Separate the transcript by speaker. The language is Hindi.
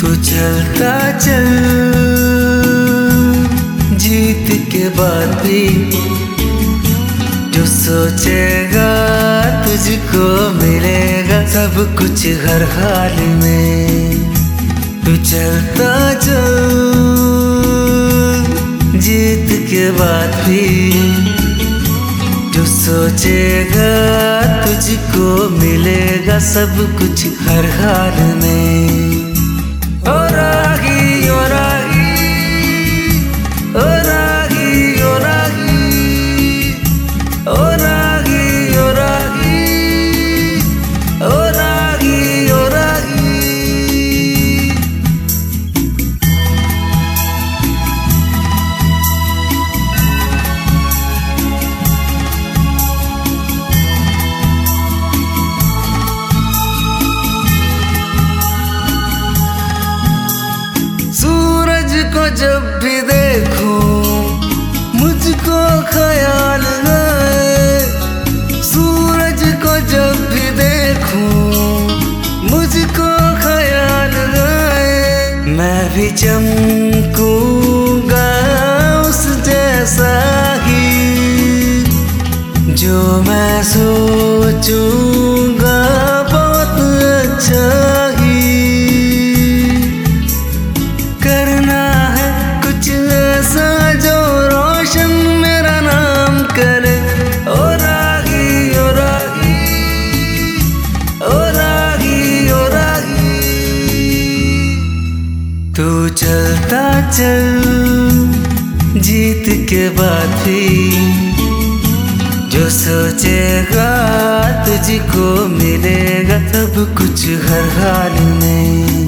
Speaker 1: तू चलता चल, जीत के बाद भी जो सोचेगा तुझको मिलेगा सब कुछ हर हाल में। तू चलता चल, जीत के बाद भी जो सोचेगा तुझको मिलेगा सब कुछ हर हाल में। ओ राही ओ राही ओ राही ओ राही ओ राही ओ राही ओ राही ओ राही। सूरज को जब भी देखूं मुझको ख्याल आए, सूरज को जब भी देखूं मुझको ख्याल आए। मैं भी चमकूंगा उस जैसा ही, जो मैं सोचूंगा बहुत अच्छा ही। करना है कुछ ऐसा जो रोशन मेरा नाम करे। ओ राही ओ राही ओ राही ओ राही। तू चलता चल, जीत के बाद भी जो सोचेगा तुझको मिलेगा सब कुछ हर हाल में।